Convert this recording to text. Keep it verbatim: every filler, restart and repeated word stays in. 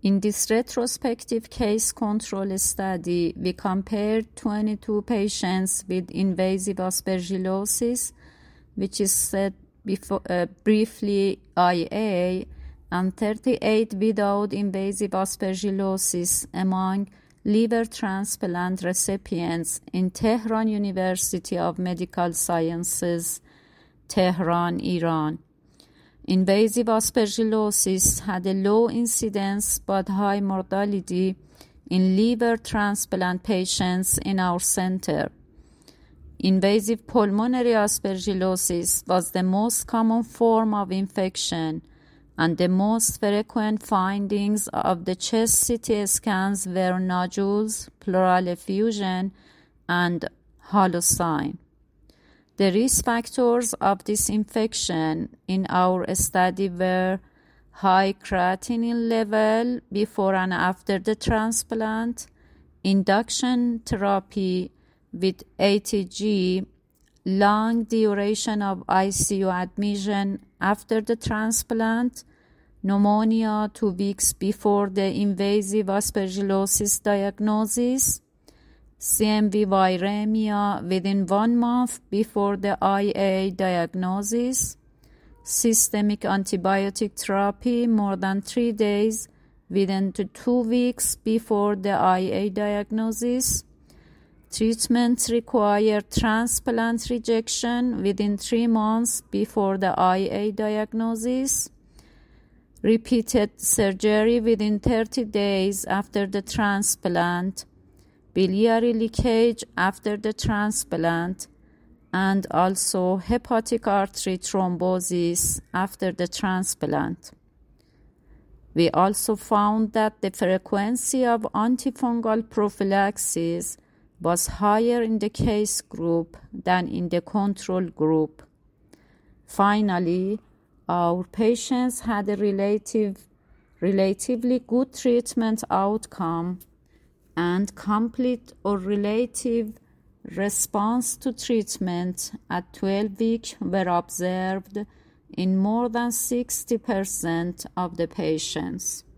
In this retrospective case control study, we compared twenty-two patients with invasive aspergillosis, which is said before, uh, briefly I A, and thirty-eight without invasive aspergillosis among liver transplant recipients in Tehran University of Medical Sciences, Tehran, Iran. Invasive aspergillosis had a low incidence but high mortality in liver transplant patients in our center. Invasive pulmonary aspergillosis was the most common form of infection, and the most frequent findings of the chest C T scans were nodules, pleural effusion, and halocine. The risk factors of this infection in our study were high creatinine level before and after the transplant, induction therapy with A T G, long duration of I C U admission after the transplant, pneumonia two weeks before the invasive aspergillosis diagnosis, C M V viremia within one month before the I A diagnosis, systemic antibiotic therapy more than three days within two weeks before the I A diagnosis, treatment required transplant rejection within three months before the I A diagnosis, repeated surgery within thirty days after the transplant, biliary leakage after the transplant, and also hepatic artery thrombosis after the transplant. We also found that the frequency of antifungal prophylaxis was higher in the case group than in the control group. Finally, our patients had a relative, relatively good treatment outcome, and complete or relative response to treatment at twelve weeks were observed in more than sixty percent of the patients.